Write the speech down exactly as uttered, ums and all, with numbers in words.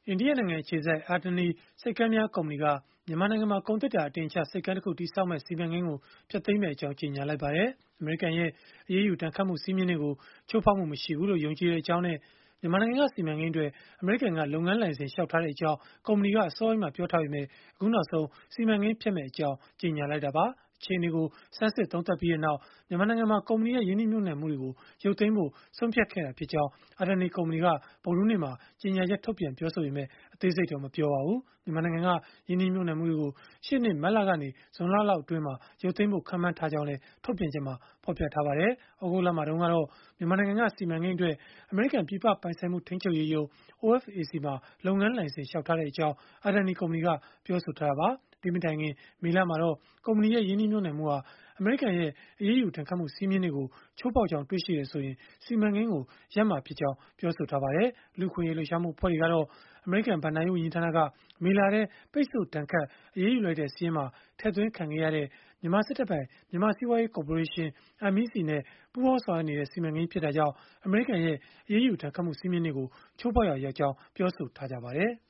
အိန္ဒိယနိုင်ငံအခြေစိုက် Adani ဆိပ်ကမ်းများ ကုမ္ပဏီက မြန်မာနိုင်ငံမှာ ကုန်သေတ္တာအတင်အချ ဆိပ်ကမ်းတခု တည်ဆောက်မယ့် စီမံကိန်းကို ဖျက်သိမ်းမယ့်အကြောင်း ကြေညာလိုက်ပါတယ်။ အမေရိကန်ရဲ့ အရေးယူဒဏ်ခတ်မှု စည်းမျဉ်းတွေကို ချိုးဖောက်မှု မရှိဘူးလို့ ယုံကြည်ကြောင်းနဲ့ မြန်မာနိုင်ငံက စီမံကိန်းအတွက် အမေရိကန်က လုပ်ငန်းလိုင်စင် လျှောက်ထားကြောင်း ကုမ္ပဏီက အစောပိုင်းမှာ ပြောထားပေမဲ့ အခုနောက်ဆုံး စီမံကိန်းဖျက်မယ့်အကြောင်း ကြေညာလိုက်တာပါ။ အခြေအနေကို ဆန်းစစ်သုံးသပ်ပြီးနောက် မြန်မာနိုင်ငံမှာ ကုမ္ပဏီရဲ့ ရင်းနှီးမြှုပ်နှံမှုတွေကို ရုပ်သိမ်းဖို့ ဆုံးဖြတ်ခဲ့တာဖြစ်ကြောင်း Adani ကုမ္ပဏီက ဗုဒ္ဓဟူးနေ့မှာ ကြေညာချက် ထုတ်ပြန်ပြောဆိုခဲ့ပေမဲ့ အသေးစိတ်တော့ မပြောပါဘူး။ မြန်မာနိုင်ငံက ရင်းနှီးမြှုပ်နှံမှုတွေကို ရှေ့နှစ် မတ်လကနေ ဇွန်လလောက်အတွင်း ရုပ်သိမ်းဖို့ ခန့်မှန်းထားကြောင်းလည်း ထုတ်ပြန်ချက်မှာ ဖော်ပြထားပါတယ်။ သြဂုတ်လမှာတုန်းကတော့ မြန်မာနိုင်ငံက စီမံကိန်းအတွက် အမေရိကန် ပြည်ပပိုင်ဆိုင်မှု ထိန်းချုပ်ရေးရုံး (အို အက်ဖ် အေ စီ) မှာ လုပ်ငန်းလိုင်စင် လျှောက်ထားကြောင်း Adani ကုမ္ပဏီက ပြောဆိုထားတာပါ။ ဒီမတိုင်ခင် မေလမှာတော့ ကုမ္ပဏီရဲ့ ရင်းနှီးမြှုပ်နှံမှုဟာ အမေရိကန်ရဲ့ အရေးယူဒဏ်ခတ်မှု စည်းမျဉ်းတွေကို ချိုးဖောက်ကြောင်း တွေ့ရှိတယ်ဆိုရင် စီမံကိန်းကို ရပ်မှာဖြစ်ကြောင်း ပြောဆိုထားပါတယ်။ လူ့အခွင့်အရေး လှုပ်ရှားမှု အဖွဲ့တွေကတော့ အမေရိကန် ဘဏ္ဍာရေး ဝန်ကြီးဌာနက မေလထဲ ပိတ်ဆို့ဒဏ်ခတ် အရေးယူလိုက်တဲ့ စာရင်းမှာ ထည့်သွင်းခံခဲ့ရတဲ့ မြန်မာစစ်တပ်ပိုင် မြန်မာ့စီးပွားရေး ကော်ပိုရေးရှင်း (エムイーシー) နဲ့ ပူးပေါင်းဆောင်ရွက်နေတဲ့ စီမံကိန်းဖြစ်တာကြောင့် အမေရိကန်ရဲ့ အရေးယူဒဏ်ခတ်မှု စည်းမျဉ်းတွေကို ချိုးဖောက်ရာရောက်ကြောင်း ပြောဆိုထားကြပါတယ်။